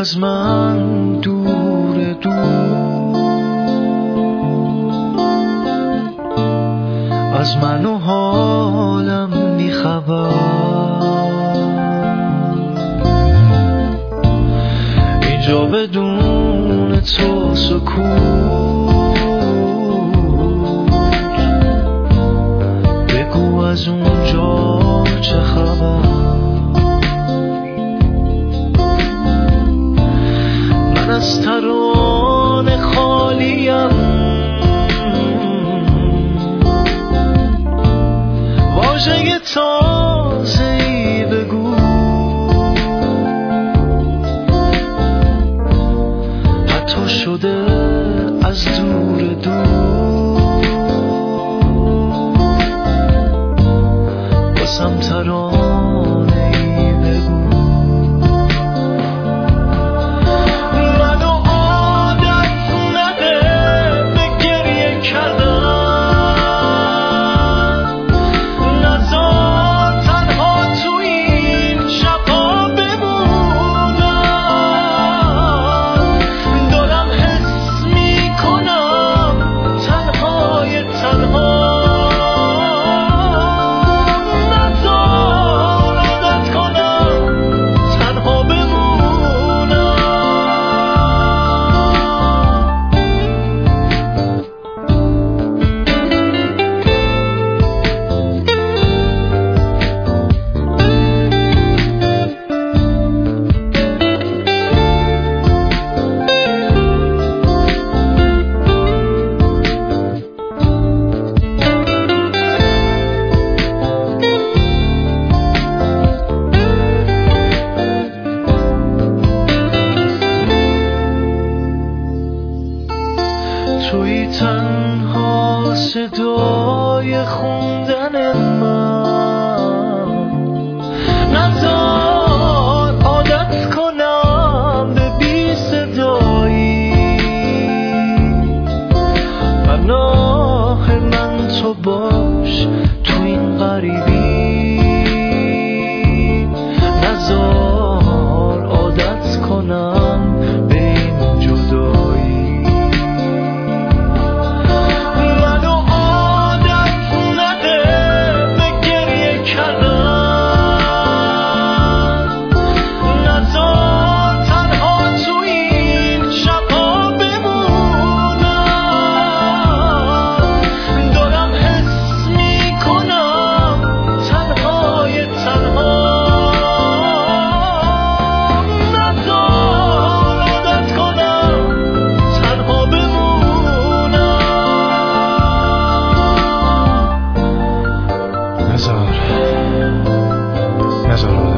از من دور دور، از من و حالم بیخبر. اینجا بدون تو سکوت، بگو از اونجا چه خبر. من از ترانه خالیم، واژه تازه‌ای بگو. حتی شده از دور دور، باسم ترانه‌ای بگو. توی تنها صدای خوندن من، نذار عادت کنم به بی صدایی. پناه من تو باش تو این غریبی، نذار عادت کنم به این جدایی. نذار